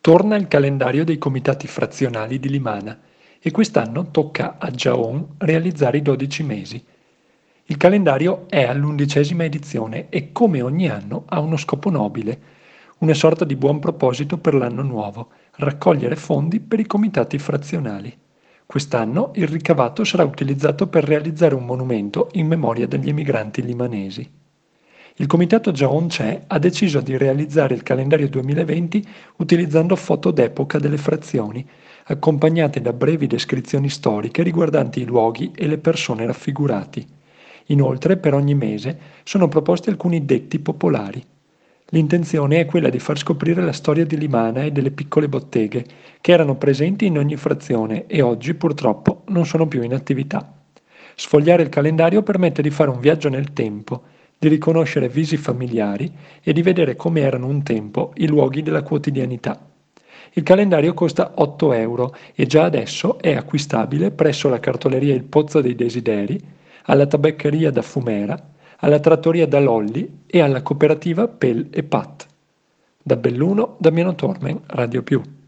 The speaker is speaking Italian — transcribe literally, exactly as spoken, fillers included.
Torna il calendario dei comitati frazionali di Limana e quest'anno tocca a Giaon realizzare i dodici mesi. Il calendario è all'undicesima edizione e come ogni anno ha uno scopo nobile, una sorta di buon proposito per l'anno nuovo, raccogliere fondi per i comitati frazionali. Quest'anno il ricavato sarà utilizzato per realizzare un monumento in memoria degli emigranti limanesi. Il comitato Giaon C'è ha deciso di realizzare il calendario duemilaventi utilizzando foto d'epoca delle frazioni, accompagnate da brevi descrizioni storiche riguardanti i luoghi e le persone raffigurati. Inoltre, per ogni mese sono proposti alcuni detti popolari. L'intenzione è quella di far scoprire la storia di Limana e delle piccole botteghe, che erano presenti in ogni frazione e oggi purtroppo non sono più in attività. Sfogliare il calendario permette di fare un viaggio nel tempo, di riconoscere visi familiari e di vedere come erano un tempo i luoghi della quotidianità. Il calendario costa otto euro e già adesso è acquistabile presso la cartoleria Il Pozzo dei Desideri, alla tabaccheria da Fumera, alla trattoria da Lolli e alla cooperativa Pel e Pat. Da Belluno, Damiano Tormen, Radio Più.